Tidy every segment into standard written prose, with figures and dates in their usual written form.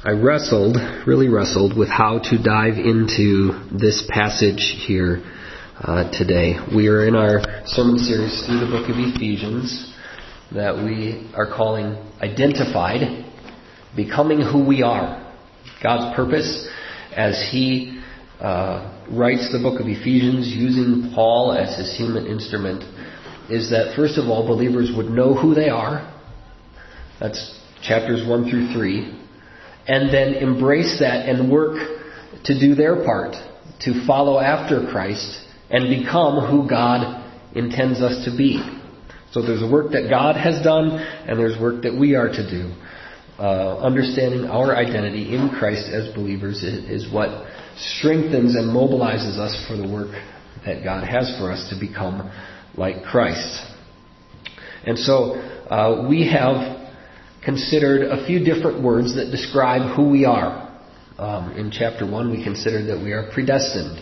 I really wrestled with how to dive into this passage here today. We are in our sermon series through the book of Ephesians that we are calling Identified, Becoming Who We Are. God's purpose as He writes the book of Ephesians using Paul as his human instrument is that, first of all, believers would know who they are. That's chapters 1 through 3. And then embrace that and work to do their part, to follow after Christ and become who God intends us to be. So there's a work that God has done, and there's work that we are to do. Understanding our identity in Christ as believers is what strengthens and mobilizes us for the work that God has for us to become like Christ. And so we have considered a few different words that describe who we are. In chapter 1 we considered that we are predestined,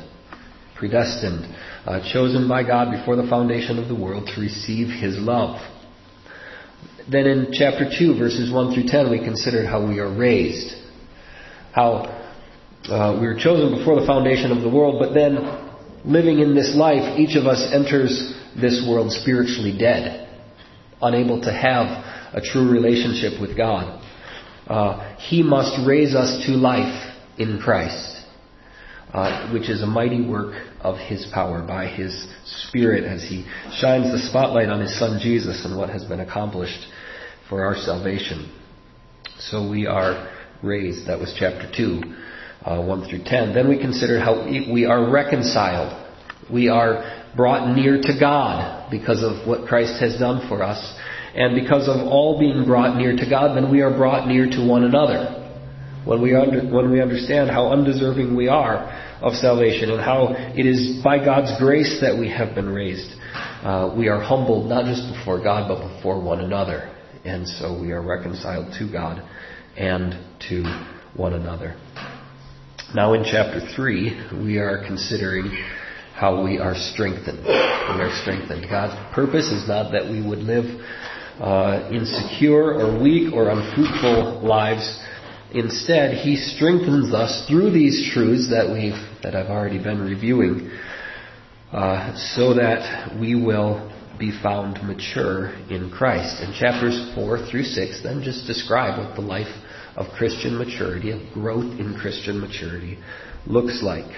chosen by God before the foundation of the world to receive His love. Then in chapter 2 verses 1 through 10 we considered how we are raised, how we were chosen before the foundation of the world, but then living in this life, each of us enters this world spiritually dead, unable to have a true relationship with God. He must raise us to life in Christ, which is a mighty work of His power by His Spirit as He shines the spotlight on His Son Jesus and what has been accomplished for our salvation. So we are raised. That was chapter 2, 1 through 10. Then we considered how we are reconciled. We are brought near to God because of what Christ has done for us. And because of all being brought near to God, then we are brought near to one another. When we understand how undeserving we are of salvation and how it is by God's grace that we have been raised, we are humbled not just before God but before one another. And so we are reconciled to God and to one another. Now in chapter 3, we are considering how we are strengthened. We are strengthened. God's purpose is not that we would live insecure or weak or unfruitful lives. Instead, He strengthens us through these truths that I've already been reviewing, so that we will be found mature in Christ. And chapters 4 through 6 then just describe what the life of Christian maturity, of growth in Christian maturity, looks like.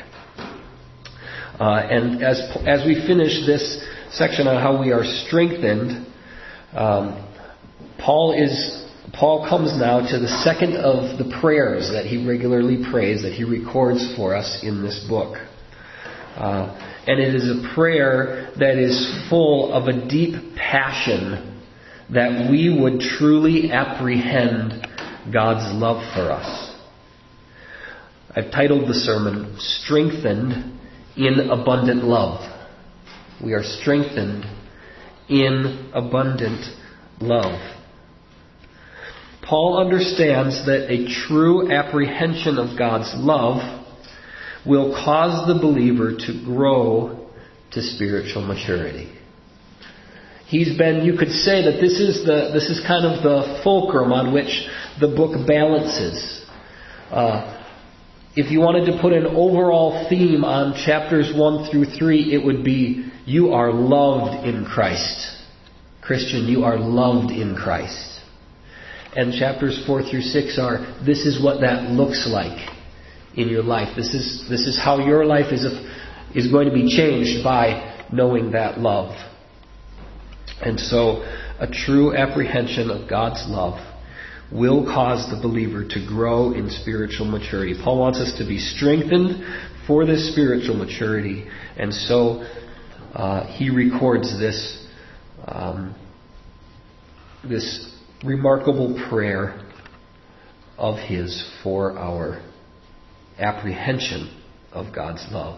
And as we finish this section on how we are strengthened, Paul comes now to the second of the prayers that he regularly prays, that he records for us in this book. And it is a prayer that is full of a deep passion that we would truly apprehend God's love for us. I've titled the sermon, Strengthened in Abundant Love. We are strengthened in abundant love. Paul understands that a true apprehension of God's love will cause the believer to grow to spiritual maturity. You could say that this is kind of the fulcrum on which the book balances. If you wanted to put an overall theme on chapters 1 through 3, it would be, you are loved in Christ. Christian, you are loved in Christ. And chapters 4 through 6 are, this is what that looks like in your life. This is how your life is going to be changed by knowing that love. And so, a true apprehension of God's love will cause the believer to grow in spiritual maturity. Paul wants us to be strengthened for this spiritual maturity, and so he records this remarkable prayer of his for our apprehension of God's love.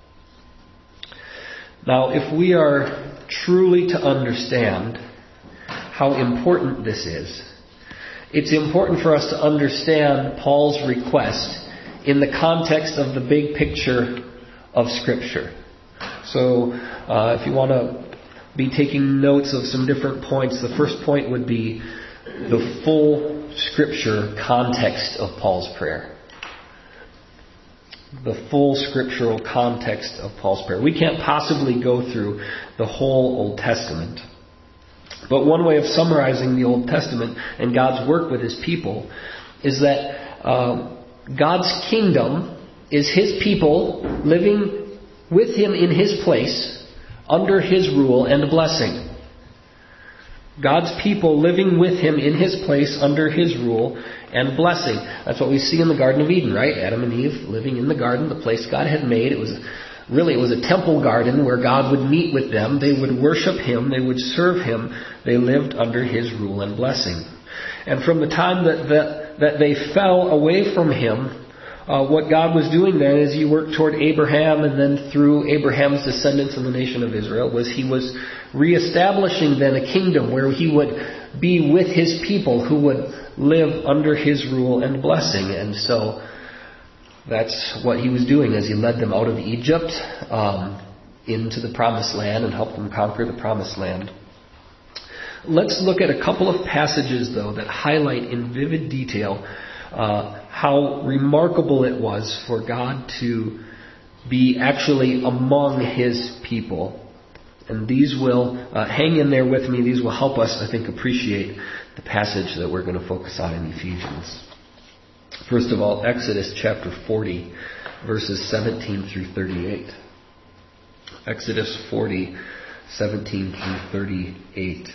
Now, if we are truly to understand how important this is, it's important for us to understand Paul's request in the context of the big picture of Scripture. So, if you want to be taking notes of some different points, the first point would be the full Scripture context of Paul's prayer. The full scriptural context of Paul's prayer. We can't possibly go through the whole Old Testament. But one way of summarizing the Old Testament and God's work with His people is that God's kingdom is His people living with Him in His place, under His rule and blessing. God's people living with Him in His place, under His rule and blessing. That's what we see in the Garden of Eden, right? Adam and Eve living in the garden, the place God had made. It was a temple garden where God would meet with them. They would worship Him. They would serve Him. They lived under His rule and blessing. And from the time that they fell away from Him, what God was doing then as He worked toward Abraham and then through Abraham's descendants in the nation of Israel was He was reestablishing then a kingdom where He would be with His people who would live under His rule and blessing. And so that's what He was doing as He led them out of Egypt into the Promised Land and helped them conquer the Promised Land. Let's look at a couple of passages, though, that highlight in vivid detail how remarkable it was for God to be actually among His people. And these will, hang in there with me, these will help us, I think, appreciate the passage that we're going to focus on in Ephesians. First of all, Exodus chapter 40, verses 17 through 38. Exodus 40, 17 through 38.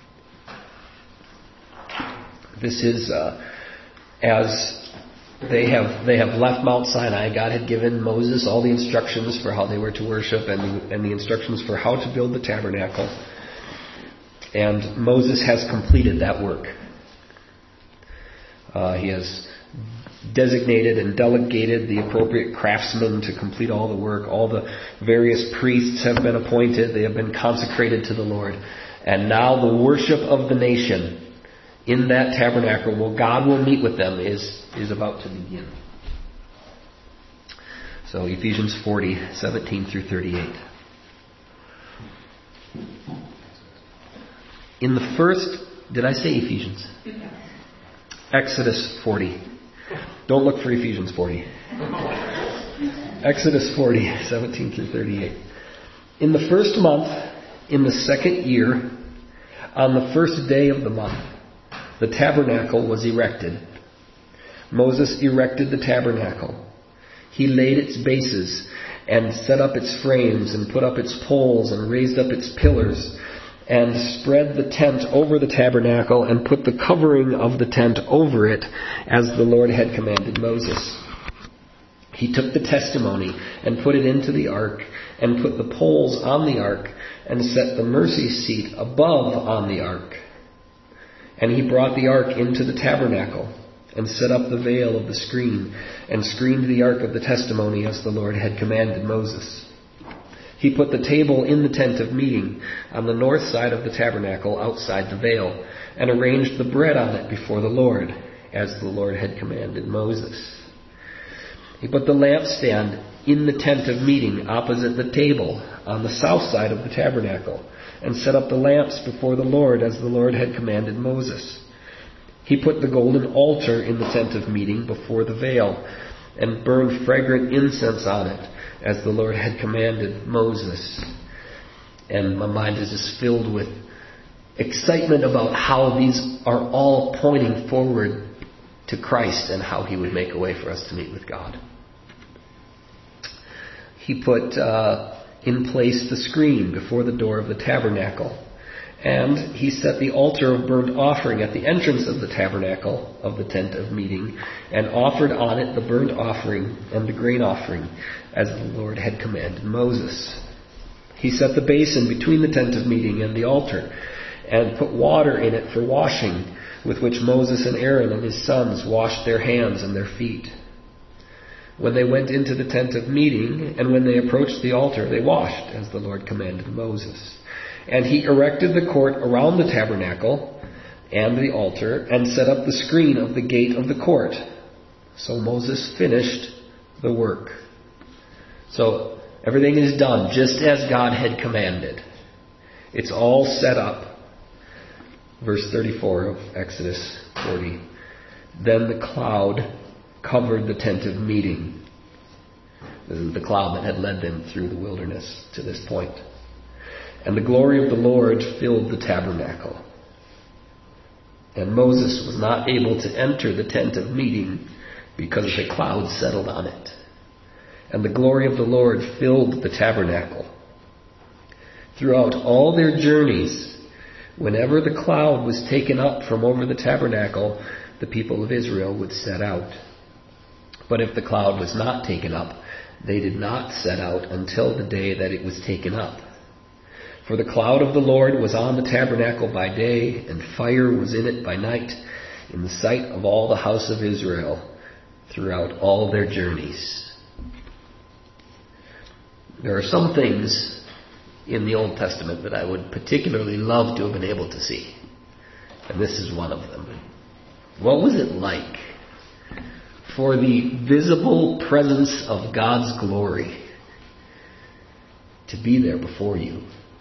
This is as they have left Mount Sinai. God had given Moses all the instructions for how they were to worship and the instructions for how to build the tabernacle. And Moses has completed that work. He has designated and delegated the appropriate craftsmen to complete all the work. All the various priests have been appointed. They have been consecrated to the Lord. And now the worship of the nation in that tabernacle, where God will meet with them, is about to begin. So Ephesians 40, 17 through 38. In the first, did I say Ephesians? Exodus 40. Don't look for Ephesians 40. Exodus 40, 17 through 38. In the first month, in the second year, on the first day of the month, the tabernacle was erected. Moses erected the tabernacle. He laid its bases and set up its frames and put up its poles and raised up its pillars and spread the tent over the tabernacle and put the covering of the tent over it as the Lord had commanded Moses. He took the testimony and put it into the ark and put the poles on the ark and set the mercy seat above on the ark. And he brought the ark into the tabernacle and set up the veil of the screen and screened the ark of the testimony as the Lord had commanded Moses. He put the table in the tent of meeting on the north side of the tabernacle outside the veil and arranged the bread on it before the Lord as the Lord had commanded Moses. He put the lampstand in the tent of meeting opposite the table on the south side of the tabernacle and set up the lamps before the Lord as the Lord had commanded Moses. He put the golden altar in the tent of meeting before the veil and burned fragrant incense on it as the Lord had commanded Moses. And my mind is just filled with excitement about how these are all pointing forward to Christ and how He would make a way for us to meet with God. He put in place the screen before the door of the tabernacle. And He set the altar of burnt offering at the entrance of the tabernacle of the tent of meeting and offered on it the burnt offering and the grain offering as the Lord had commanded Moses. He set the basin between the tent of meeting and the altar and put water in it for washing, with which Moses and Aaron and his sons washed their hands and their feet. When they went into the tent of meeting and when they approached the altar, they washed as the Lord commanded Moses. And He erected the court around the tabernacle and the altar and set up the screen of the gate of the court. So Moses finished the work. So everything is done just as God had commanded. It's all set up. Verse 34 of Exodus 40. Then the cloud covered the tent of meeting. This is the cloud that had led them through the wilderness to this point. And the glory of the Lord filled the tabernacle. And Moses was not able to enter the tent of meeting because the cloud settled on it. And the glory of the Lord filled the tabernacle. Throughout all their journeys, whenever the cloud was taken up from over the tabernacle, the people of Israel would set out. But if the cloud was not taken up, they did not set out until the day that it was taken up. For the cloud of the Lord was on the tabernacle by day, and fire was in it by night, in the sight of all the house of Israel, throughout all their journeys. There are some things in the Old Testament that I would particularly love to have been able to see. And this is one of them. What was it like for the visible presence of God's glory to be there before you?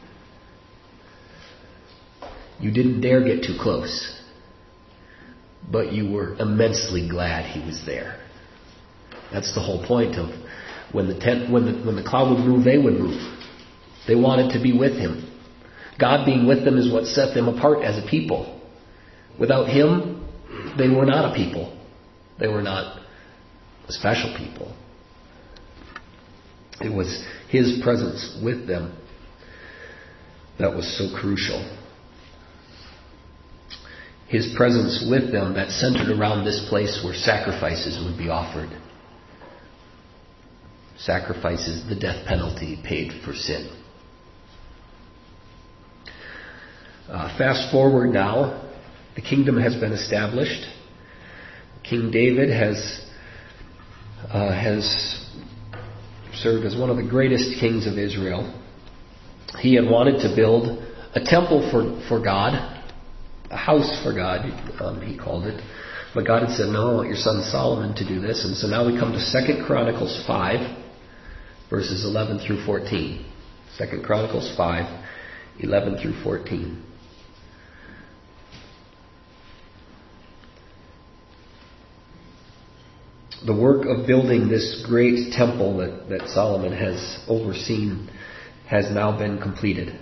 You didn't dare get too close, but you were immensely glad he was there. That's the whole point of when the cloud would move, they would move. They wanted to be with him. God being with them is what set them apart as a people. Without him, they were not a people. They were not a special people. It was his presence with them that was so crucial. His presence with them that centered around this place where sacrifices would be offered. Sacrifices, the death penalty paid for sin. Fast forward now, the kingdom has been established. King David has served as one of the greatest kings of Israel. He had wanted to build a temple for God, a house for God, he called it. But God had said, no, I want your son Solomon to do this. And so now we come to 2 Chronicles 5, verses 11 through 14. 2 Chronicles 5, 11 through 14. The work of building this great temple that Solomon has overseen has now been completed.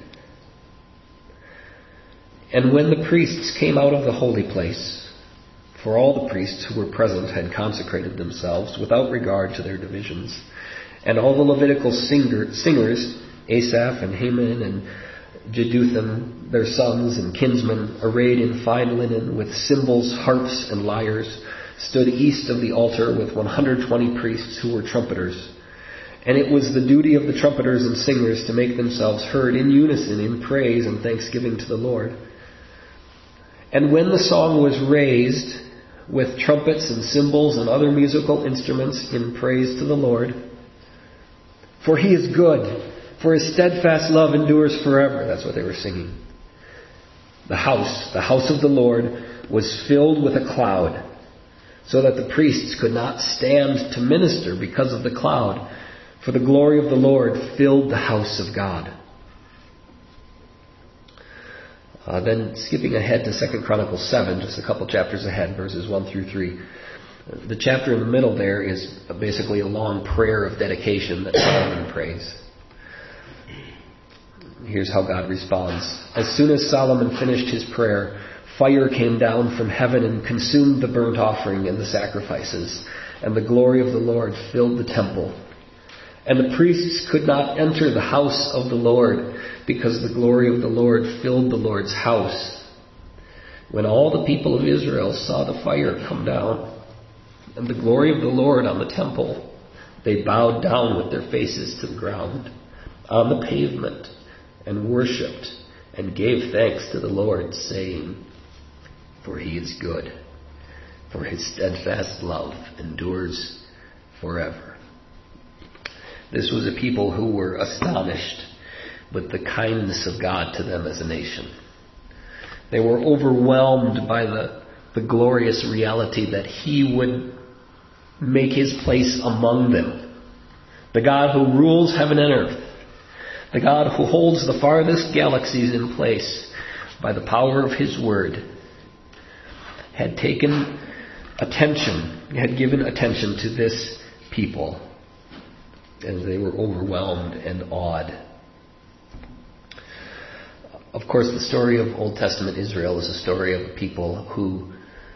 And when the priests came out of the holy place, for all the priests who were present had consecrated themselves without regard to their divisions, and all the Levitical singers, Asaph and Heman and Jeduthun, their sons and kinsmen, arrayed in fine linen with cymbals, harps, and lyres, stood east of the altar with 120 priests who were trumpeters. And it was the duty of the trumpeters and singers to make themselves heard in unison in praise and thanksgiving to the Lord. And when the song was raised with trumpets and cymbals and other musical instruments in praise to the Lord, for he is good, for his steadfast love endures forever. That's what they were singing. The house of the Lord was filled with a cloud, so that the priests could not stand to minister because of the cloud, for the glory of the Lord filled the house of God. Then skipping ahead to 2 Chronicles 7, just a couple chapters ahead, verses 1 through 3. The chapter in the middle there is basically a long prayer of dedication that Solomon prays. Here's how God responds. As soon as Solomon finished his prayer, fire came down from heaven and consumed the burnt offering and the sacrifices, and the glory of the Lord filled the temple. And the priests could not enter the house of the Lord, because the glory of the Lord filled the Lord's house. When all the people of Israel saw the fire come down, and the glory of the Lord on the temple, they bowed down with their faces to the ground, on the pavement, and worshipped, and gave thanks to the Lord, saying, For he is good, for his steadfast love endures forever. This was a people who were astonished with the kindness of God to them as a nation. They were overwhelmed by the glorious reality that he would make his place among them. The God who rules heaven and earth. The God who holds the farthest galaxies in place by the power of his word, had taken had given attention to this people, and they were overwhelmed and awed. Of course, the story of Old Testament Israel is a story of a people who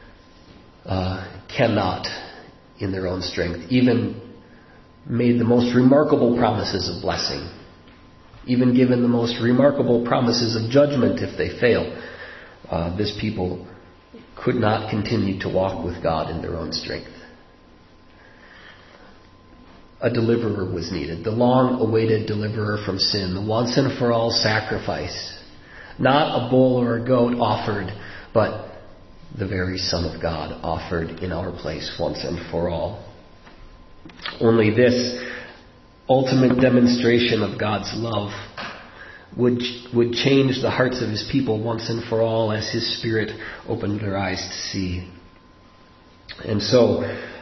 cannot, in their own strength, even made the most remarkable promises of blessing, even given the most remarkable promises of judgment if they fail. This people could not continue to walk with God in their own strength. A deliverer was needed, the long-awaited deliverer from sin, the once-and-for-all sacrifice. Not a bull or a goat offered, but the very Son of God offered in our place once and for all. Only this ultimate demonstration of God's love would change the hearts of His people once and for all as His Spirit opened their eyes to see. And so,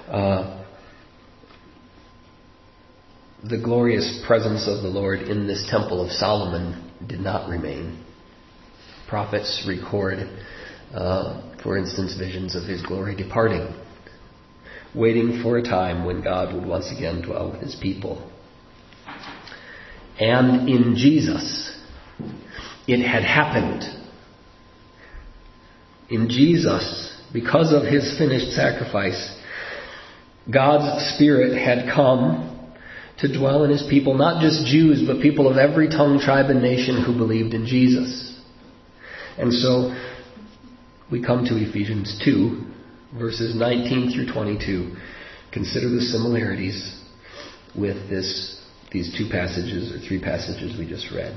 the glorious presence of the Lord in this temple of Solomon did not remain. Prophets record, for instance, visions of His glory departing, waiting for a time when God would once again dwell with His people. And in Jesus, it had happened. In Jesus, because of His finished sacrifice, God's Spirit had come to dwell in His people, not just Jews, but people of every tongue, tribe, and nation who believed in Jesus. And so, we come to Ephesians 2, verses 19 through 22. Consider the similarities with these two passages, or three passages we just read.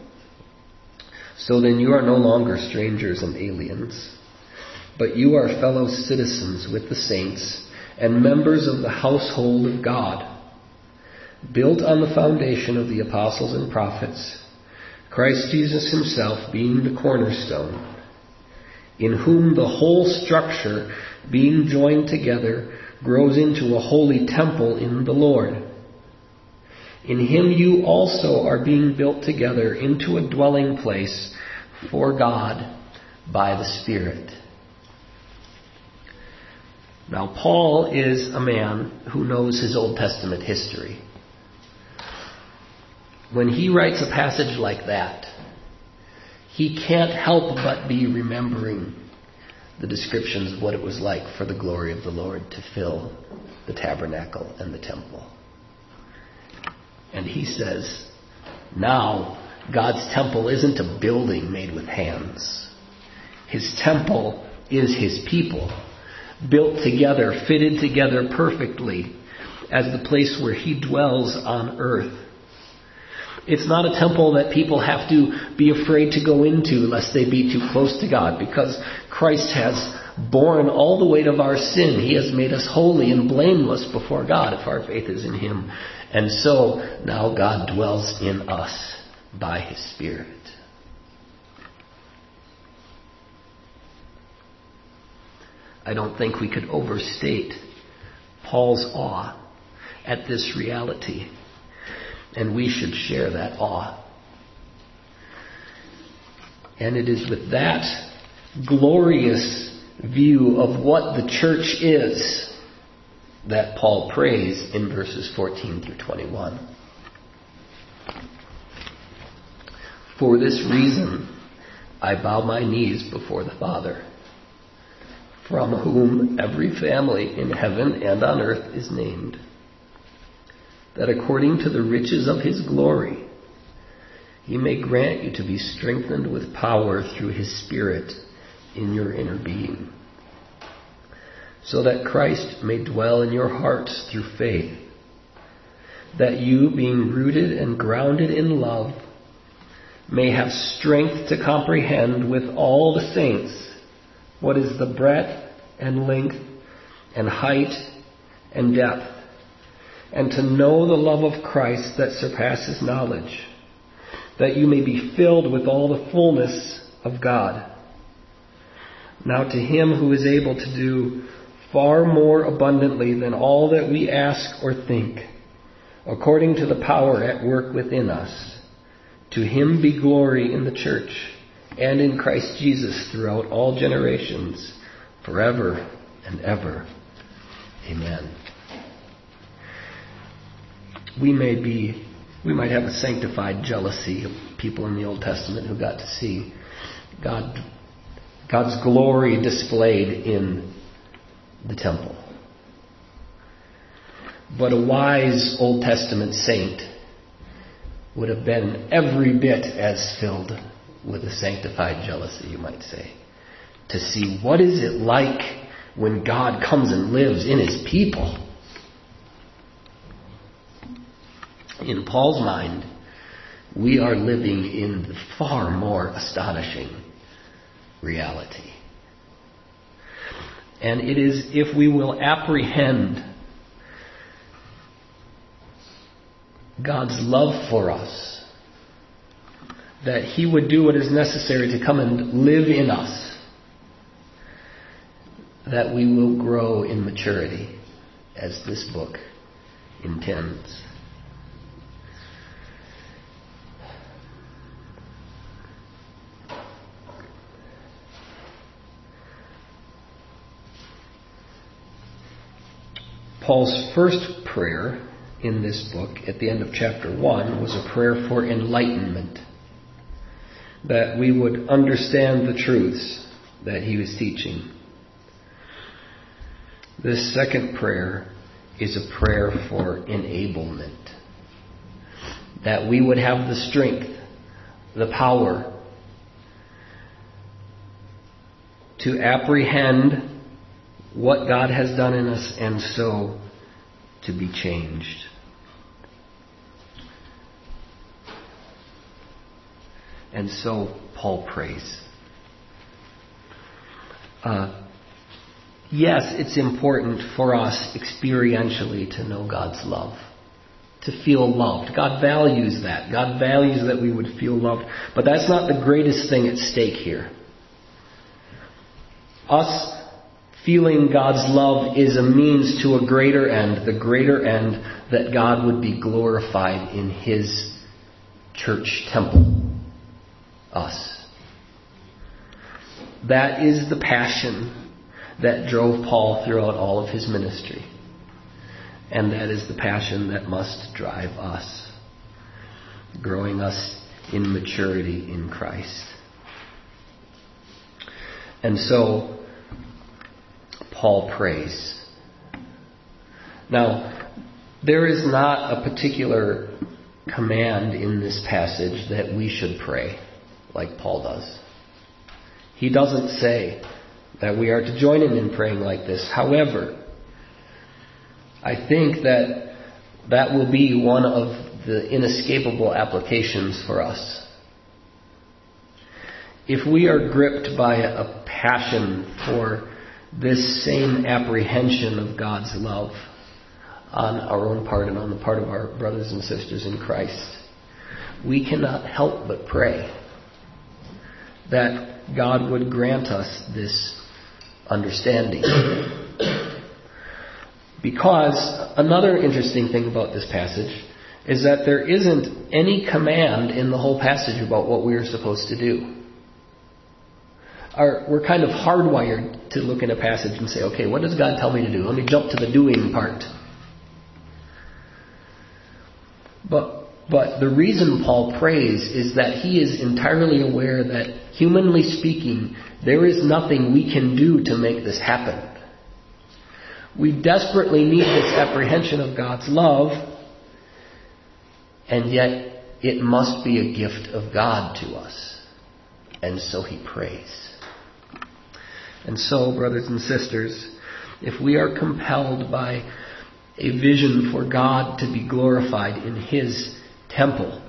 So then you are no longer strangers and aliens, but you are fellow citizens with the saints and members of the household of God, built on the foundation of the apostles and prophets, Christ Jesus Himself being the cornerstone, in whom the whole structure, being joined together, grows into a holy temple in the Lord. In Him you also are being built together into a dwelling place for God by the Spirit. Now, Paul is a man who knows his Old Testament history. When he writes a passage like that, he can't help but be remembering the descriptions of what it was like for the glory of the Lord to fill the tabernacle and the temple. And he says, now God's temple isn't a building made with hands. His temple is His people, built together, fitted together perfectly as the place where He dwells on earth. It's not a temple that people have to be afraid to go into lest they be too close to God, because Christ has borne all the weight of our sin. He has made us holy and blameless before God if our faith is in Him. And so now God dwells in us by His Spirit. I don't think we could overstate Paul's awe at this reality. And we should share that awe. And it is with that glorious view of what the church is that Paul prays in verses 14 through 21. For this reason, I bow my knees before the Father, from whom every family in heaven and on earth is named, that according to the riches of His glory, He may grant you to be strengthened with power through His Spirit in your inner being, so that Christ may dwell in your hearts through faith, that you, being rooted and grounded in love, may have strength to comprehend with all the saints what is the breadth and length and height and depth, and to know the love of Christ that surpasses knowledge, that you may be filled with all the fullness of God. Now to Him who is able to do far more abundantly than all that we ask or think, according to the power at work within us, to Him be glory in the church and in Christ Jesus throughout all generations, forever and ever. Amen. We might have a sanctified jealousy of people in the Old Testament who got to see God's glory displayed in the temple. But a wise Old Testament saint would have been every bit as filled with a sanctified jealousy, you might say, to see what is it like when God comes and lives in His people. In Paul's mind, we are living in the far more astonishing reality. And it is if we will apprehend God's love for us, that He would do what is necessary to come and live in us, that we will grow in maturity, as this book intends. Paul's first prayer in this book, at the end of chapter 1, was a prayer for enlightenment, that we would understand the truths that he was teaching. This second prayer is a prayer for enablement, that we would have the strength, the power to apprehend what God has done in us and so to be changed. And so Paul prays. Yes, it's important for us experientially to know God's love, to feel loved. God values that. God values that we would feel loved. But that's not the greatest thing at stake here. Us feeling God's love is a means to a greater end, the greater end that God would be glorified in His church temple, us. That is the passion that drove Paul throughout all of his ministry. And that is the passion that must drive us, growing us in maturity in Christ. And so Paul prays. Now, there is not a particular command in this passage that we should pray like Paul does. He doesn't say that we are to join him in praying like this. However, I think that will be one of the inescapable applications for us. If we are gripped by a passion for this same apprehension of God's love on our own part and on the part of our brothers and sisters in Christ, we cannot help but pray that God would grant us this understanding. Because another interesting thing about this passage is that there isn't any command in the whole passage about what we are supposed to do. We're kind of hardwired to look in a passage and say, okay, what does God tell me to do? Let me jump to the doing part. But the reason Paul prays is that he is entirely aware that, humanly speaking, there is nothing we can do to make this happen. We desperately need this apprehension of God's love, and yet it must be a gift of God to us. And so he prays. And so, brothers and sisters, if we are compelled by a vision for God to be glorified in His temple,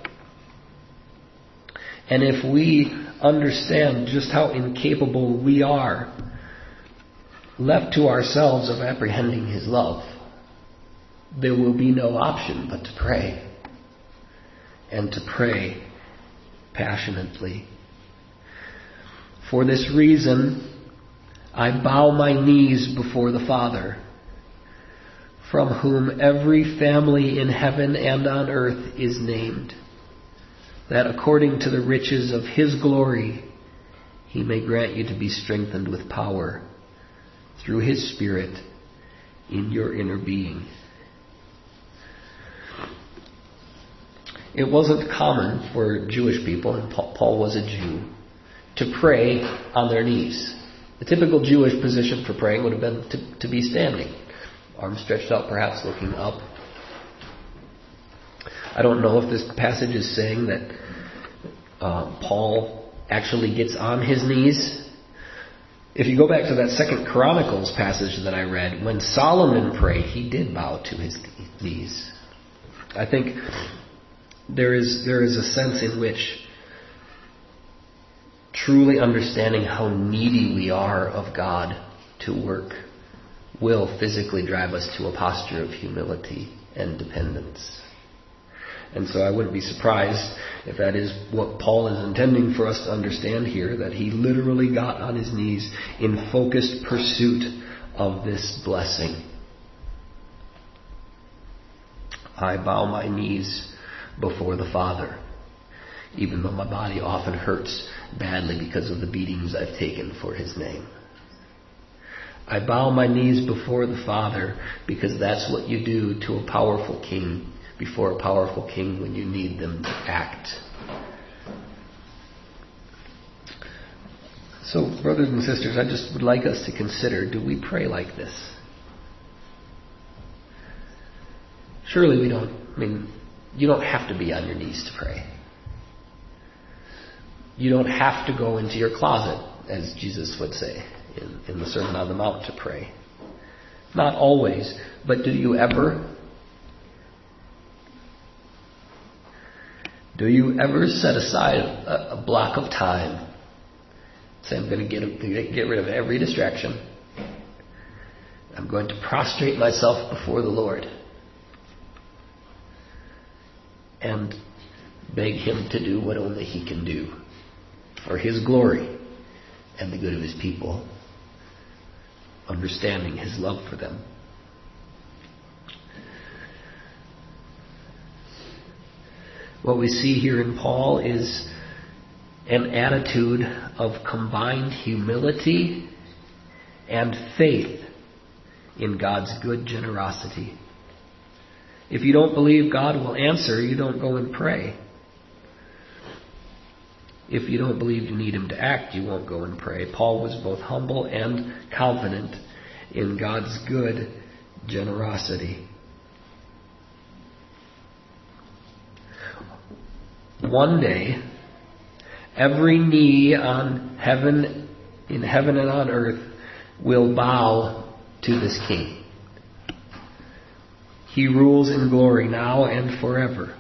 and if we understand just how incapable we are, left to ourselves, of apprehending His love, there will be no option but to pray, and to pray passionately. For this reason, I bow my knees before the Father, from whom every family in heaven and on earth is named, that according to the riches of His glory, He may grant you to be strengthened with power through His Spirit in your inner being. It wasn't common for Jewish people, and Paul was a Jew, to pray on their knees. The typical Jewish position for praying would have been to be standing, arms stretched out, perhaps looking up. I don't know if this passage is saying that Paul actually gets on his knees. If you go back to that 2 Chronicles passage that I read, when Solomon prayed, he did bow to his knees. I think there is a sense in which truly understanding how needy we are of God to work will physically drive us to a posture of humility and dependence. And so I wouldn't be surprised if that is what Paul is intending for us to understand here, that he literally got on his knees in focused pursuit of this blessing. I bow my knees before the Father, even though my body often hurts badly because of the beatings I've taken for His name. I bow my knees before the Father because that's what you do to a powerful king, before a powerful king when you need them to act. So, brothers and sisters, I just would like us to consider, do we pray like this? Surely we don't. I mean, you don't have to be on your knees to pray. You don't have to go into your closet, as Jesus would say in the Sermon on the Mount, to pray. Not always, but do you ever? Do you ever set aside a block of time? Say, I'm going to get rid of every distraction. I'm going to prostrate myself before the Lord and beg Him to do what only He can do for His glory and the good of His people, understanding His love for them. What we see here in Paul is an attitude of combined humility and faith in God's good generosity. If you don't believe God will answer, you don't go and pray. If you don't believe you need Him to act, you won't go and pray. Paul was both humble and confident in God's good generosity. One day, every knee in heaven and on earth will bow to this King. He rules in glory now and forever.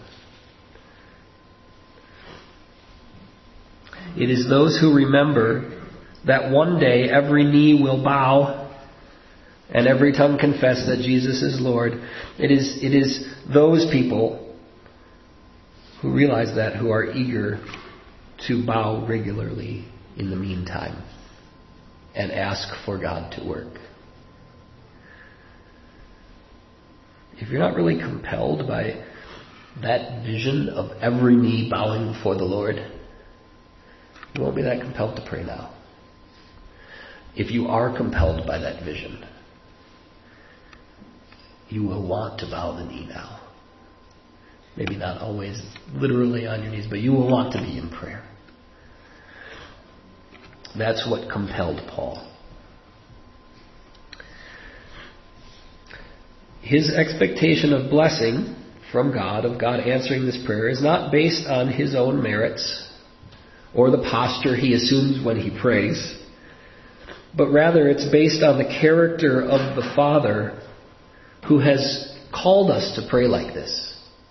It is those who remember that one day every knee will bow and every tongue confess that Jesus is Lord. It is those people who realize that, who are eager to bow regularly in the meantime and ask for God to work. If you're not really compelled by that vision of every knee bowing before the Lord, you won't be that compelled to pray now. If you are compelled by that vision, you will want to bow the knee now. Maybe not always literally on your knees, but you will want to be in prayer. That's what compelled Paul. His expectation of blessing from God, of God answering this prayer, is not based on his own merits or the posture he assumes when he prays, but rather it's based on the character of the Father who has called us to pray like this.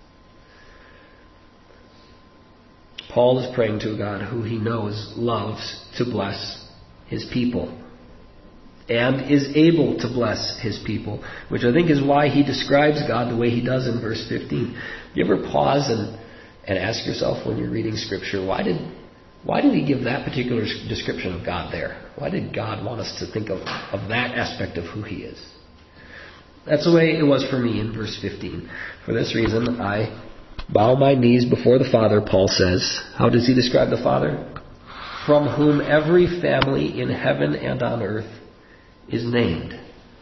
Paul is praying to a God who he knows loves to bless His people and is able to bless His people, which I think is why he describes God the way he does in verse 15. You ever pause and ask yourself when you're reading Scripture, why did he give that particular description of God there? Why did God want us to think of that aspect of who He is? That's the way it was for me in verse 15. For this reason, I bow my knees before the Father, Paul says. How does he describe the Father? From whom every family in heaven and on earth is named.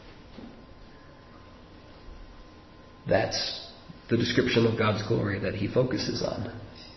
That's the description of God's glory that he focuses on.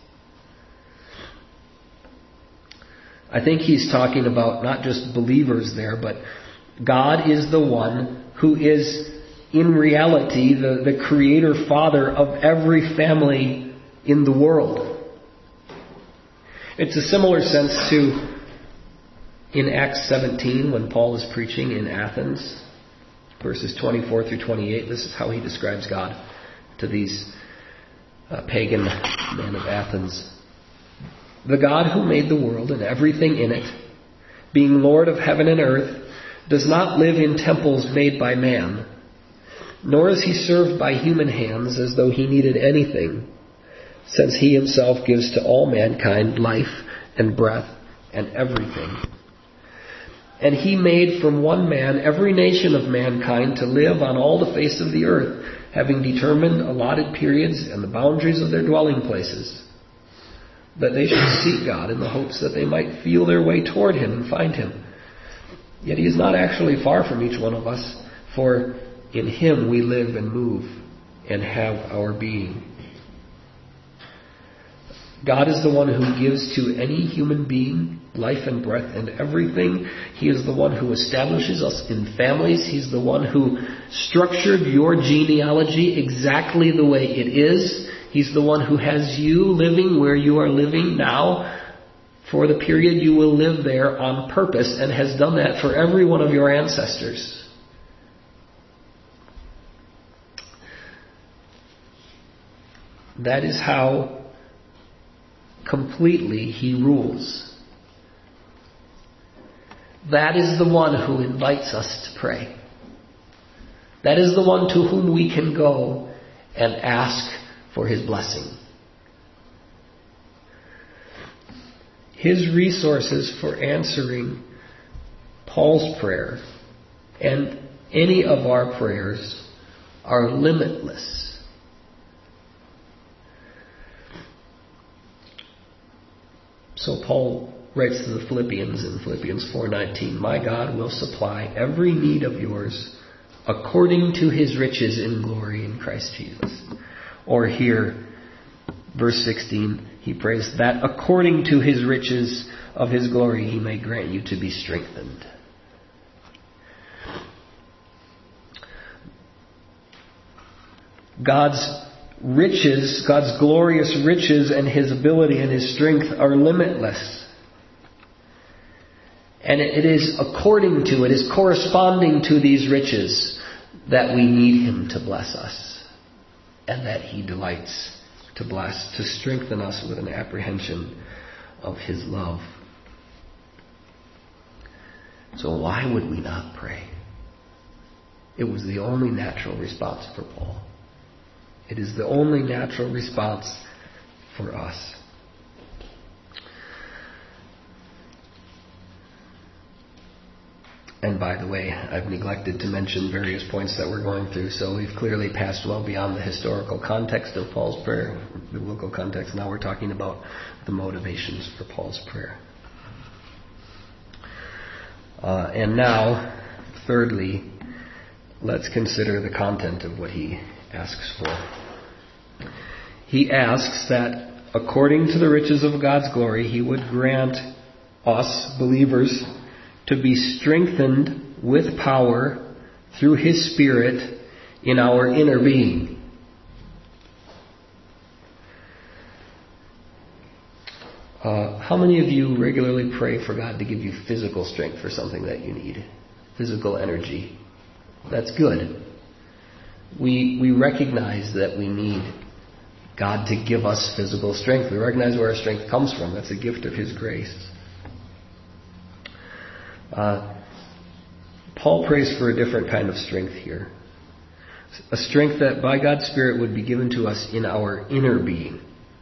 I think he's talking about not just believers there, but God is the one who is in reality the creator father of every family in the world. It's a similar sense to in Acts 17 when Paul is preaching in Athens, verses 24 through 28. This is how he describes God to these pagan men of Athens. The God who made the world and everything in it, being Lord of heaven and earth, does not live in temples made by man, nor is he served by human hands as though he needed anything, since he himself gives to all mankind life and breath and everything. And he made from one man every nation of mankind to live on all the face of the earth, having determined allotted periods and the boundaries of their dwelling places, that they should seek God in the hopes that they might feel their way toward him and find him. Yet he is not actually far from each one of us, for in him we live and move and have our being. God is the one who gives to any human being life and breath and everything. He is the one who establishes us in families. He's the one who structured your genealogy exactly the way it is. He's the one who has you living where you are living now for the period you will live there on purpose, and has done that for every one of your ancestors. That is how completely he rules. That is the one who invites us to pray. That is the one to whom we can go and ask for his blessing. His resources for answering Paul's prayer and any of our prayers are limitless. So Paul writes to the Philippians in Philippians 4:19, "My God will supply every need of yours according to his riches in glory in Christ Jesus." Or here, verse 16, he prays that according to his riches of his glory he may grant you to be strengthened. God's riches, God's glorious riches and his ability and his strength are limitless. And it is according to, it is corresponding to these riches that we need him to bless us, and that he delights to bless, to strengthen us with an apprehension of his love. So why would we not pray? It was the only natural response for Paul. It is the only natural response for us. And by the way, I've neglected to mention various points that we're going through, so we've clearly passed well beyond the historical context of Paul's prayer, biblical context. Now we're talking about the motivations for Paul's prayer. And now, thirdly, let's consider the content of what he asks for. He asks that according to the riches of God's glory, he would grant us, believers, to be strengthened with power through his Spirit in our inner being. How many of you regularly pray for God to give you physical strength for something that you need? Physical energy. That's good. We recognize that we need God to give us physical strength. We recognize where our strength comes from. That's a gift of his grace. Paul prays for a different kind of strength here. A strength that by God's Spirit would be given to us in our inner being.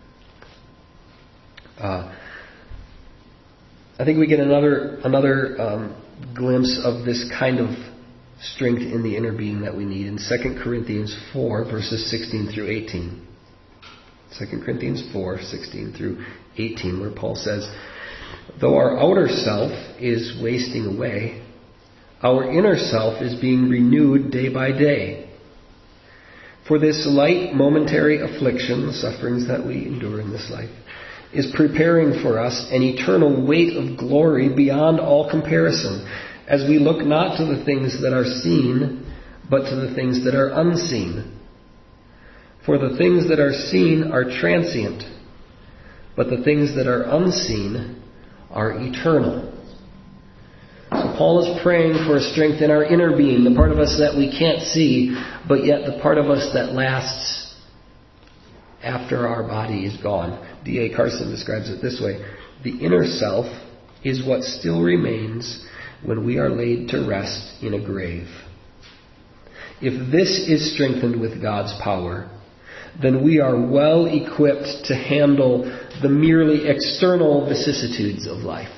I think we get another glimpse of this kind of strength in the inner being that we need in 2 Corinthians 4, verses 16 through 18. 2 Corinthians 4, 16 through 18, where Paul says, "Though our outer self is wasting away, Our inner self is being renewed day by day. For this light momentary affliction, the sufferings that we endure in this life, is preparing for us an eternal weight of glory beyond all comparison, as we look not to the things that are seen, but to the things that are unseen. For the things that are seen are transient, but the things that are unseen are eternal. So Paul is praying for a strength in our inner being, the part of us that we can't see, but yet the part of us that lasts after our body is gone. D.A. Carson describes it this way: the inner self is what still remains when we are laid to rest in a grave. If this is strengthened with God's power, then we are well equipped to handle the merely external vicissitudes of life.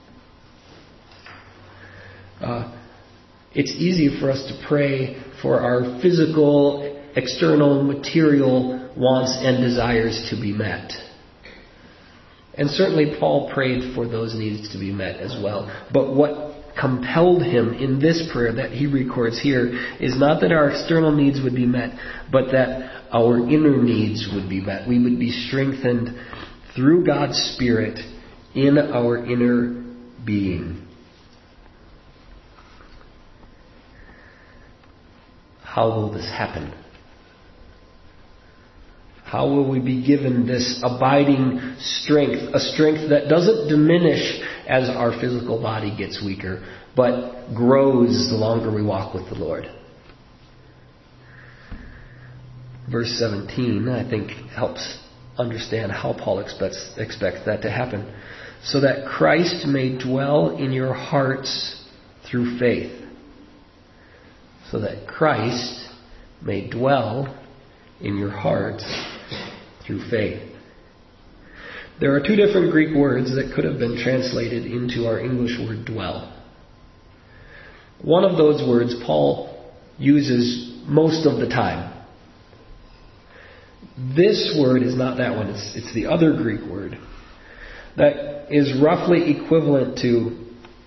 It's easy for us to pray for our physical, external, material wants and desires to be met. And certainly Paul prayed for those needs to be met as well. But what compelled him in this prayer that he records here is not that our external needs would be met, but that our inner needs would be met. We would be strengthened through God's Spirit in our inner being. How will this happen? How will we be given this abiding strength, a strength that doesn't diminish as our physical body gets weaker, but grows the longer we walk with the Lord? Verse 17, I think, helps understand how Paul expects that to happen. So that Christ may dwell in your hearts through faith. So that Christ may dwell in your hearts through faith. There are two different Greek words that could have been translated into our English word dwell. One of those words Paul uses most of the time. This word is not that one. It's the other Greek word that is roughly equivalent to,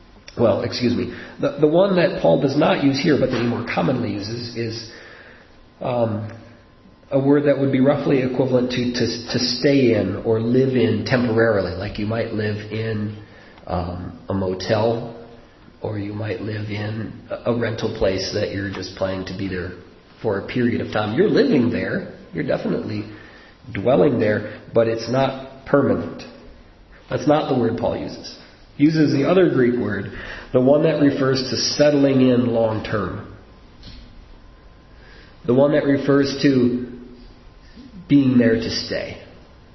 the one that Paul does not use here, but that he more commonly uses, is a word that would be roughly equivalent to stay in or live in temporarily. Like you might live in a motel, or you might live in a rental place that you're just planning to be there for a period of time. You're living there. You're definitely dwelling there, but it's not permanent. That's not the word Paul uses. He uses the other Greek word, the one that refers to settling in long term. The one that refers to being there to stay.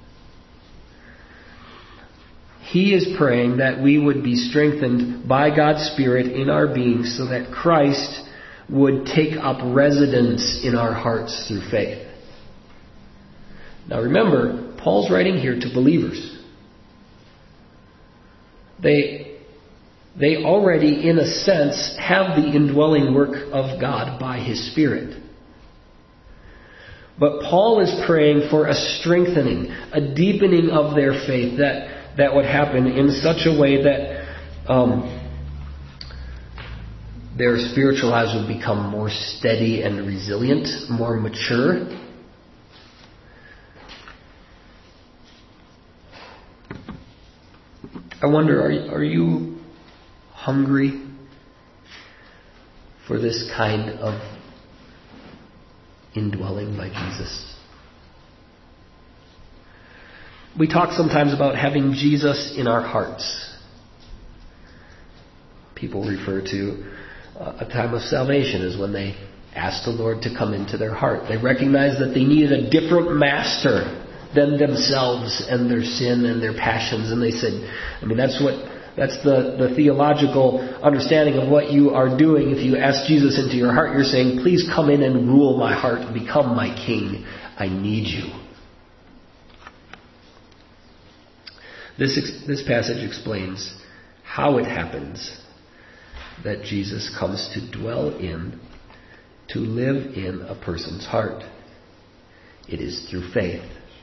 He is praying that we would be strengthened by God's Spirit in our being so that Christ would take up residence in our hearts through faith. Now remember, Paul's writing here to believers. They already, in a sense, have the indwelling work of God by His Spirit. But Paul is praying for a strengthening, a deepening of their faith that would happen in such a way that their spiritual lives would become more steady and resilient, more mature. I wonder, are you hungry for this kind of indwelling by Jesus? We talk sometimes about having Jesus in our hearts. People refer to a time of salvation as when they ask the Lord to come into their heart. They recognize that they needed a different master than themselves and their sin and their passions. And they said, that's the theological understanding of what you are doing. If you ask Jesus into your heart, you're saying, please come in and rule my heart and become my king. I need you. This passage explains how it happens that Jesus comes to dwell in, to live in a person's heart. It is through faith.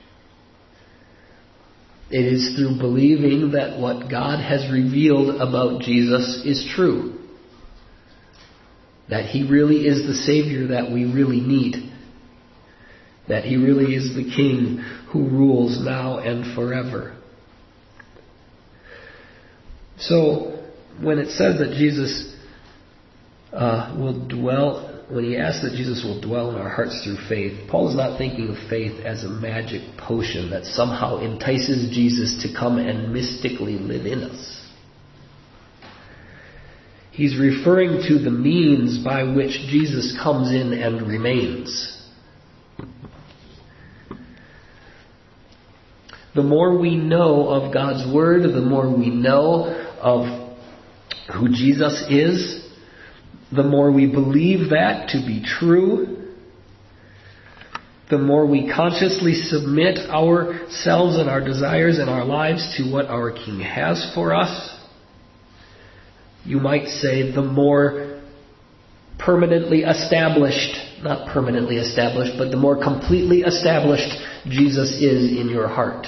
It is through believing that what God has revealed about Jesus is true. that He really is the Savior that we really need, that He really is the King who rules now and forever. So, when it says that Jesus will dwell, when he asks that Jesus will dwell in our hearts through faith, Paul is not thinking of faith as a magic potion that somehow entices Jesus to come and mystically live in us. He's referring to the means by which Jesus comes in and remains. The more we know of God's Word, the more we know of who Jesus is, the more we believe that to be true, the more we consciously submit ourselves and our desires and our lives to what our King has for us, you might say the more permanently established, not permanently established, but the more completely established Jesus is in your heart.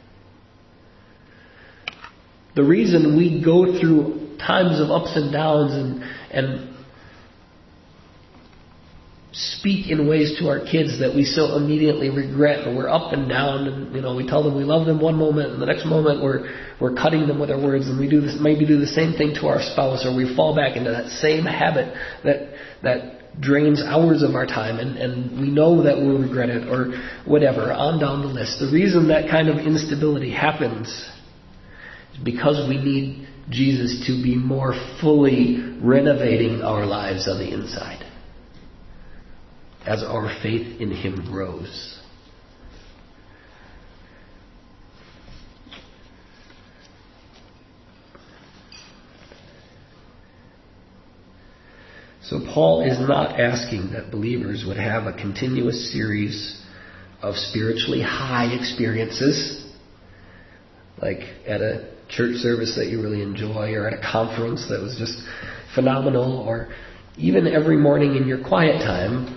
The reason we go through times of ups and downs and speak in ways to our kids that we so immediately regret, and we're up and down, and we tell them we love them one moment, and the next moment we're cutting them with our words, and we do this, maybe do the same thing to our spouse, or we fall back into that same habit that drains hours of our time, and we know that we'll regret it, or whatever, on down the list. The reason that kind of instability happens is because we need Jesus to be more fully renovating our lives on the inside as our faith in Him grows. So Paul is not asking that believers would have a continuous series of spiritually high experiences, like at a church service that you really enjoy, or at a conference that was just phenomenal, or even every morning in your quiet time,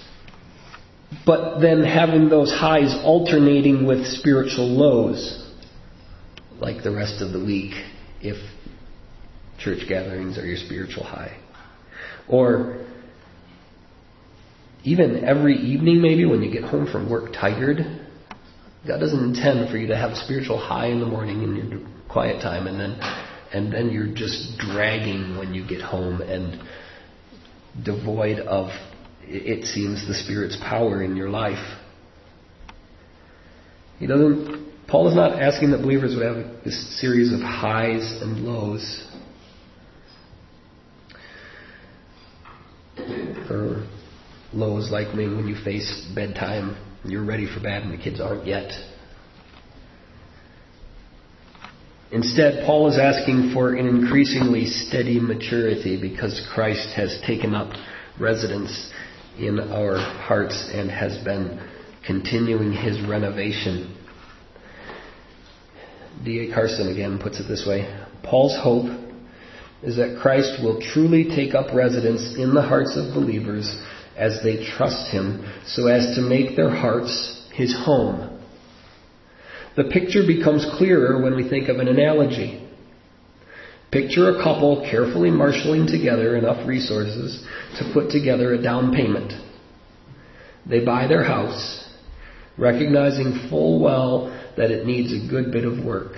but then having those highs alternating with spiritual lows, like the rest of the week, if church gatherings are your spiritual high. Or even every evening, maybe when you get home from work tired, God doesn't intend for you to have a spiritual high in the morning in your quiet time, and then you're just dragging when you get home and devoid of, it seems, the Spirit's power in your life. Paul is not asking that believers would have this series of highs and lows, or lows like when you face bedtime and you're ready for bed and the kids aren't yet. Instead, Paul is asking for an increasingly steady maturity because Christ has taken up residence in our hearts and has been continuing His renovation. D.A. Carson again puts it this way: Paul's hope is that Christ will truly take up residence in the hearts of believers as they trust Him, so as to make their hearts His home. The picture becomes clearer when we think of an analogy. Picture a couple carefully marshaling together enough resources to put together a down payment. They buy their house, recognizing full well that it needs a good bit of work.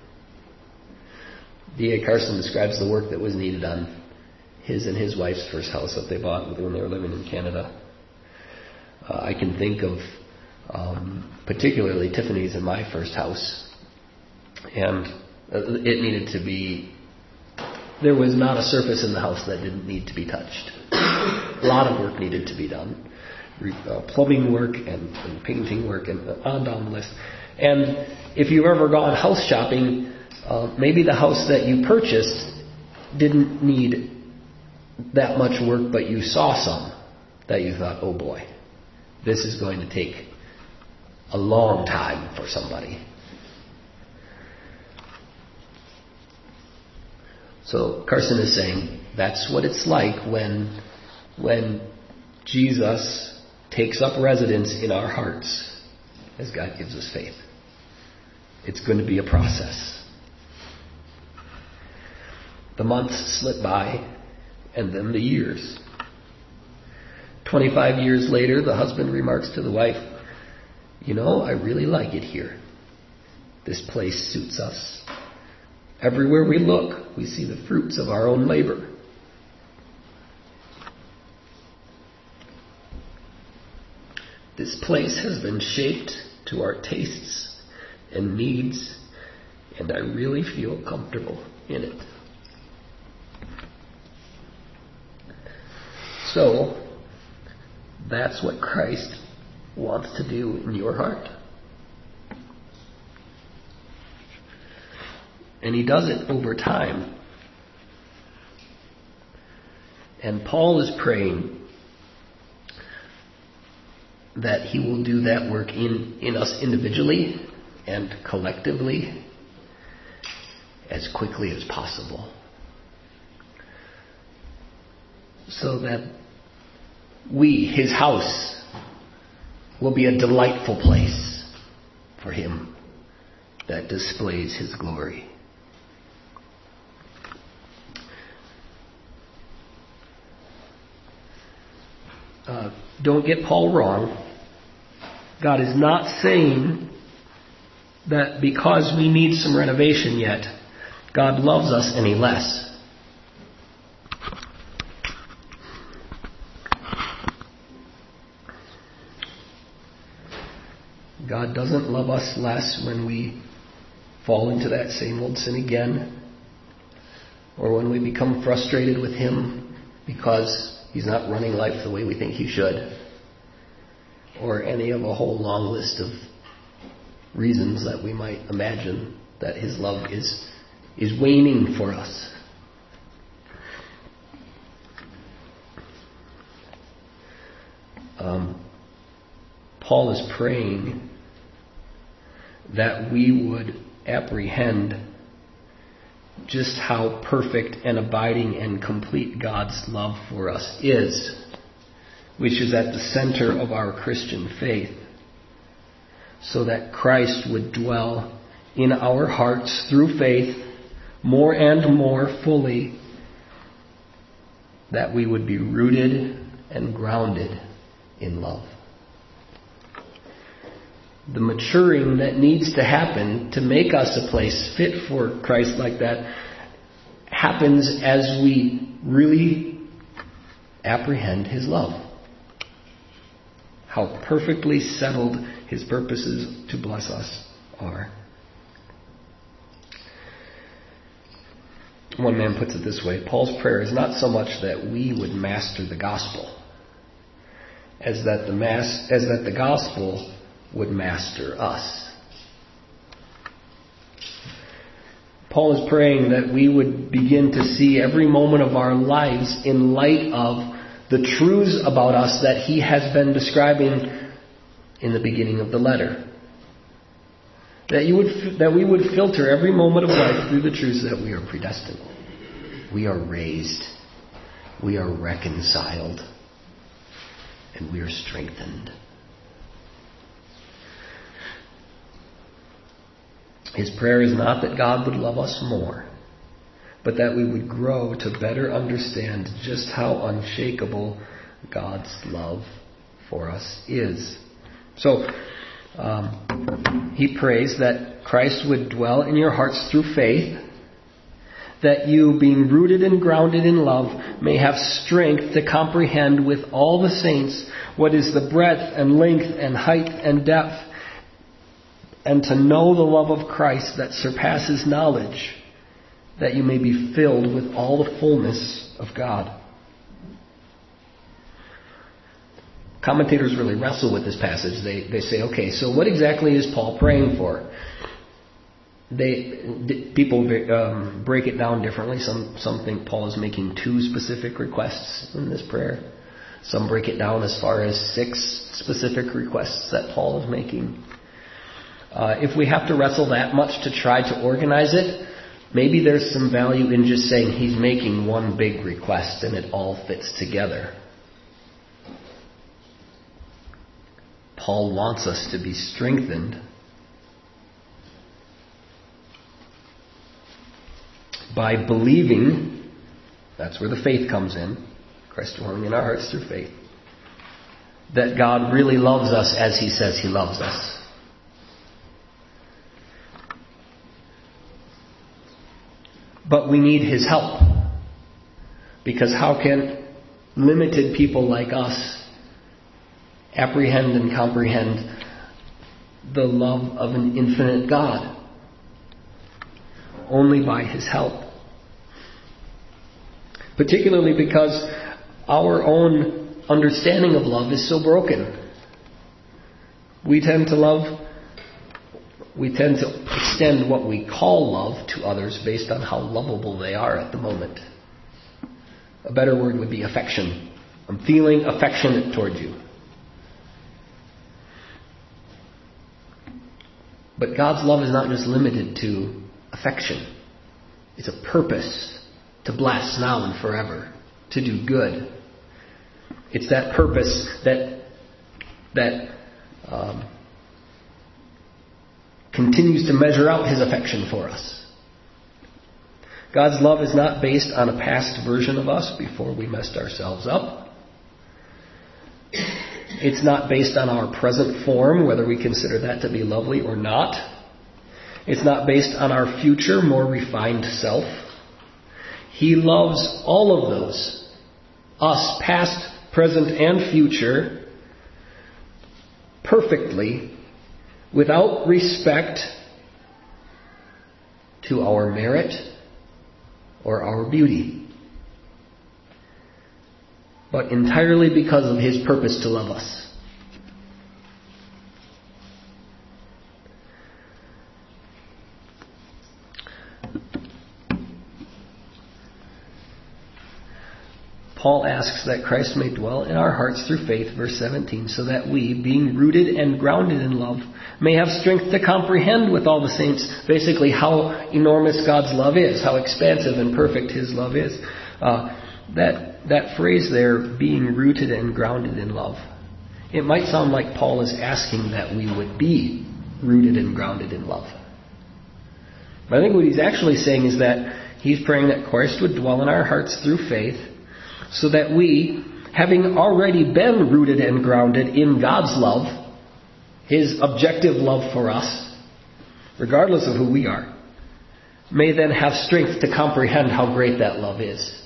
D.A. Carson describes the work that was needed on his and his wife's first house that they bought when they were living in Canada. I can think of particularly Tiffany's and my first house. And it needed to be, there was not a surface in the house that didn't need to be touched. A lot of work needed to be done. Plumbing work and painting work and on down the list. And if you've ever gone house shopping, maybe the house that you purchased didn't need that much work, but you saw some that you thought, oh boy, this is going to take a long time for somebody. So Carson is saying that's what it's like when Jesus takes up residence in our hearts as God gives us faith. It's going to be a process. The months slip by, and then the years. 25 years later, the husband remarks to the wife, I really like it here. This place suits us. Everywhere we look, we see the fruits of our own labor. This place has been shaped to our tastes and needs, and I really feel comfortable in it. So, that's what Christ wants to do in your heart. And he does it over time. And Paul is praying that he will do that work in us individually and collectively as quickly as possible, so that we, his house, will be a delightful place for him that displays his glory. Don't get Paul wrong. God is not saying that because we need some renovation yet, God loves us any less. God doesn't love us less when we fall into that same old sin again, or when we become frustrated with him because he's not running life the way we think he should, or any of a whole long list of reasons that we might imagine that his love is waning for us. Paul is praying that we would apprehend just how perfect and abiding and complete God's love for us is, which is at the center of our Christian faith, so that Christ would dwell in our hearts through faith more and more fully, that we would be rooted and grounded in love. The maturing that needs to happen to make us a place fit for Christ like that happens as we really apprehend his love. How perfectly settled his purposes to bless us are. One man puts it this way: Paul's prayer is not so much that we would master the gospel as that the gospel would master us. Paul is praying that we would begin to see every moment of our lives in light of the truths about us that he has been describing in the beginning of the letter. That we would filter every moment of life through the truths that we are predestined. We are raised. We are reconciled. And we are strengthened. His prayer is not that God would love us more, but that we would grow to better understand just how unshakable God's love for us is. So, he prays that Christ would dwell in your hearts through faith, that you, being rooted and grounded in love, may have strength to comprehend with all the saints what is the breadth and length and height and depth, and to know the love of Christ that surpasses knowledge, that you may be filled with all the fullness of God. Commentators really wrestle with this passage. They say, okay, so what exactly is Paul praying for? People break it down differently. Some think Paul is making 2 specific requests in this prayer. Some break it down as far as 6 specific requests that Paul is making. If we have to wrestle that much to try to organize it, maybe there's some value in just saying he's making one big request and it all fits together. Paul wants us to be strengthened by believing. That's where the faith comes in. Christ dwelling in our hearts through faith. that God really loves us as He says He loves us. But we need His help. Because how can limited people like us apprehend and comprehend the love of an infinite God? Only by His help. Particularly because our own understanding of love is so broken. We tend to extend what we call love to others based on how lovable they are at the moment. A better word would be affection. I'm feeling affectionate toward you. But God's love is not just limited to affection. It's a purpose to bless now and forever, to do good. It's that purpose that continues to measure out His affection for us. God's love is not based on a past version of us before we messed ourselves up. It's not based on our present form, whether we consider that to be lovely or not. It's not based on our future, more refined self. He loves all of those, us, past, present, and future, perfectly, without respect to our merit or our beauty, but entirely because of His purpose to love us. Paul asks that Christ may dwell in our hearts through faith, verse 17, so that we, being rooted and grounded in love, may have strength to comprehend with all the saints basically how enormous God's love is, how expansive and perfect His love is. That phrase there, being rooted and grounded in love, it might sound like Paul is asking that we would be rooted and grounded in love. But I think what he's actually saying is that he's praying that Christ would dwell in our hearts through faith, so that we, having already been rooted and grounded in God's love, His objective love for us, regardless of who we are, may then have strength to comprehend how great that love is.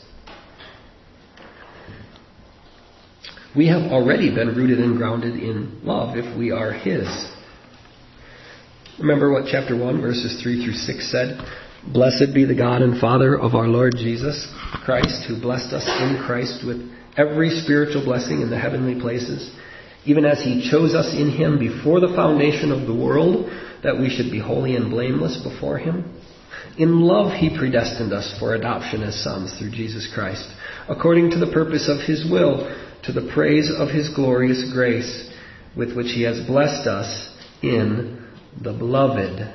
We have already been rooted and grounded in love if we are His. Remember what chapter 1, verses 3 through 6 said? Blessed be the God and Father of our Lord Jesus Christ, who blessed us in Christ with every spiritual blessing in the heavenly places, even as He chose us in Him before the foundation of the world, that we should be holy and blameless before Him. In love He predestined us for adoption as sons through Jesus Christ, according to the purpose of His will, to the praise of His glorious grace, with which He has blessed us in the Beloved.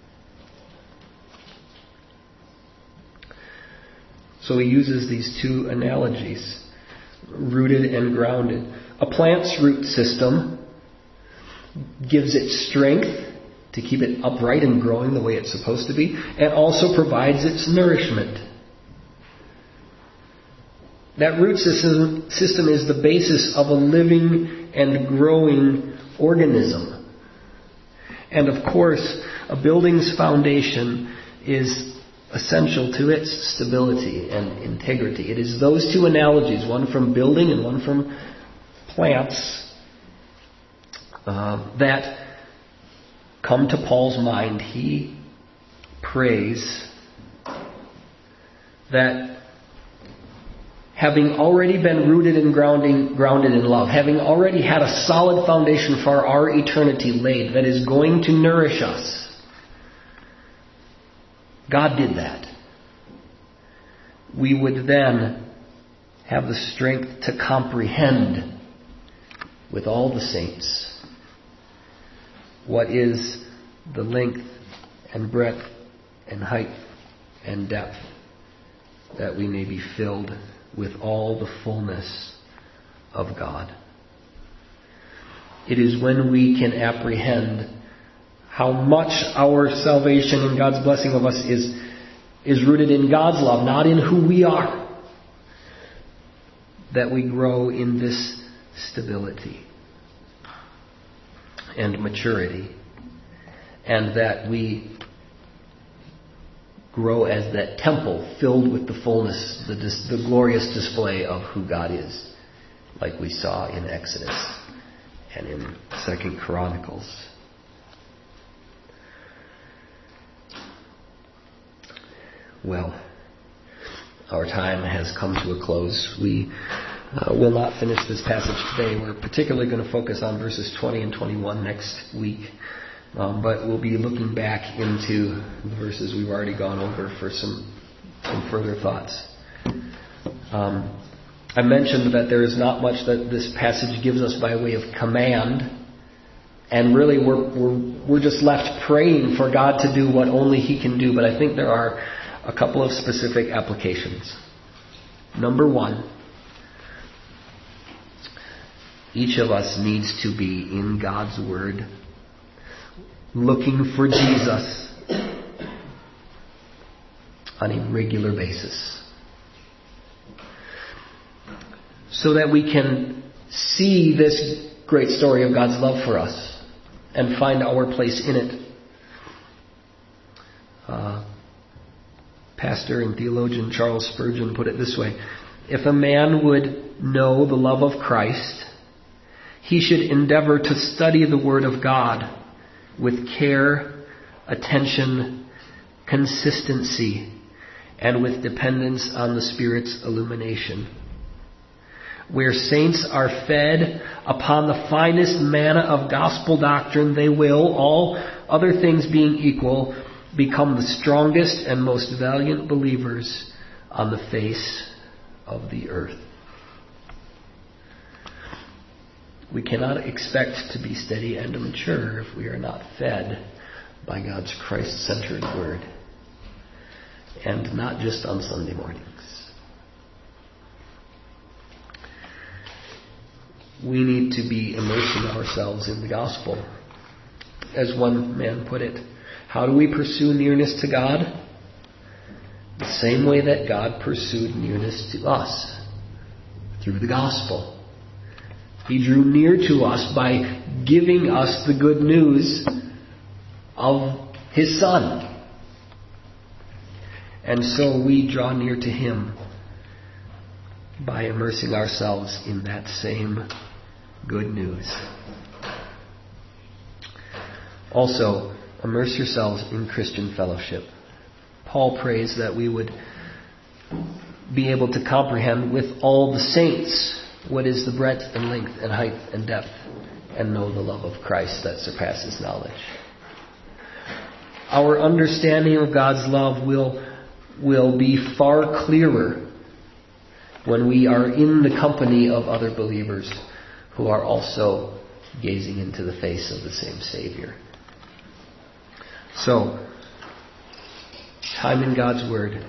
So he uses these two analogies, rooted and grounded. A plant's root system gives it strength to keep it upright and growing the way it's supposed to be, and also provides its nourishment. That root system is the basis of a living and growing organism. And of course, a building's foundation is essential to its stability and integrity. It is those two analogies, one from building and one from plants, that come to Paul's mind. He prays that having already been rooted and grounded in love, having already had a solid foundation for our eternity laid that is going to nourish us, God did that. We would then have the strength to comprehend with all the saints what is the length and breadth and height and depth, that we may be filled with all the fullness of God. It is when we can apprehend how much our salvation and God's blessing of us is rooted in God's love, not in who we are, that we grow in this stability. and maturity, and that we grow as that temple filled with the fullness, the glorious display of who God is, like we saw in Exodus and in 2 Chronicles. Well, our time has come to a close. We will not finish this passage today. We're particularly going to focus on verses 20 and 21 next week. But we'll be looking back into the verses we've already gone over for some further thoughts. I mentioned that there is not much that this passage gives us by way of command, and really we're just left praying for God to do what only He can do. But I think there are a couple of specific applications. Number one, each of us needs to be in God's Word, looking for Jesus on a regular basis, so that we can see this great story of God's love for us and find our place in it. Pastor and theologian Charles Spurgeon put it this way: if a man would know the love of Christ, he should endeavor to study the Word of God with care, attention, consistency, and with dependence on the Spirit's illumination. Where saints are fed upon the finest manna of gospel doctrine, they will, all other things being equal, become the strongest and most valiant believers on the face of the earth. We cannot expect to be steady and mature if we are not fed by God's Christ-centered Word, and not just on Sunday mornings. We need to be immersing ourselves in the gospel. As one man put it, how do we pursue nearness to God? The same way that God pursued nearness to us, through the gospel. He drew near to us by giving us the good news of His Son. And so we draw near to Him by immersing ourselves in that same good news. Also, immerse yourselves in Christian fellowship. Paul prays that we would be able to comprehend with all the saints what is the breadth and length and height and depth, and know the love of Christ that surpasses knowledge. Our understanding of God's love will be far clearer when we are in the company of other believers who are also gazing into the face of the same Savior. So, time in God's Word,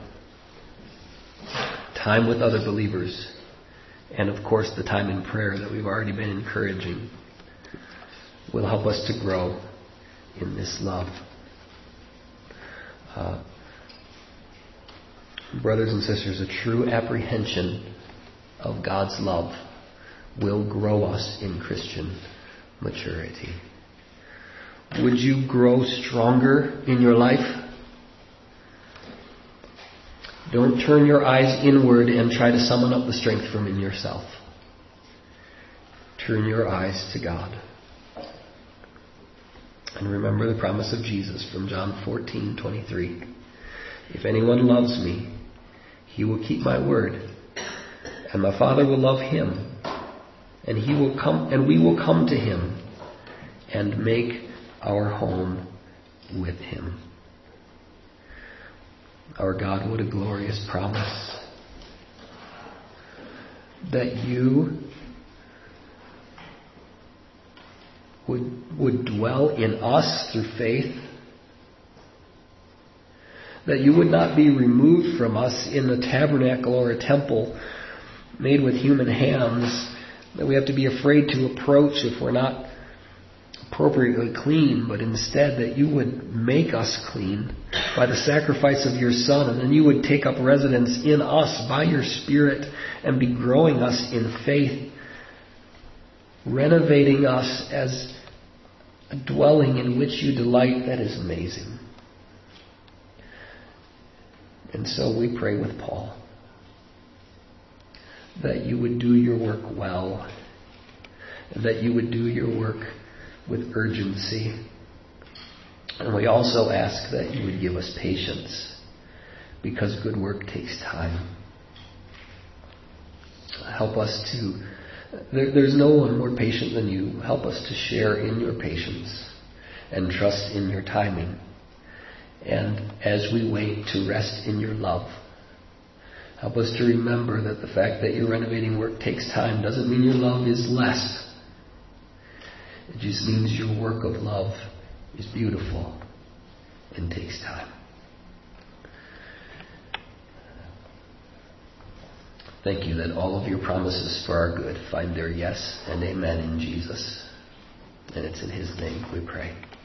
time with other believers, and of course the time in prayer that we've already been encouraging will help us to grow in this love. Brothers and sisters, a true apprehension of God's love will grow us in Christian maturity. Would you grow stronger in your life? Don't turn your eyes inward and try to summon up the strength from in yourself. Turn your eyes to God. And remember the promise of Jesus from John 14:23. If anyone loves me, he will keep my word, and my Father will love him, and he will come, and we will come to him and make our home with him. Our God, what a glorious promise that you would dwell in us through faith, that you would not be removed from us in a tabernacle or a temple made with human hands, that we have to be afraid to approach if we're not appropriately clean, but instead that you would make us clean by the sacrifice of your Son, and then you would take up residence in us by your Spirit and be growing us in faith, renovating us as a dwelling in which you delight that is amazing. And so we pray with Paul that you would do your work well, and that you would do your work with urgency. And we also ask that you would give us patience, because good work takes time. Help us to, there's no one more patient than you. Help us to share in your patience and trust in your timing. And as we wait, to rest in your love. Help us to remember that the fact that your renovating work takes time doesn't mean your love is less. It just means your work of love is beautiful and takes time. Thank you that all of your promises for our good find their yes and amen in Jesus. And it's in His name we pray.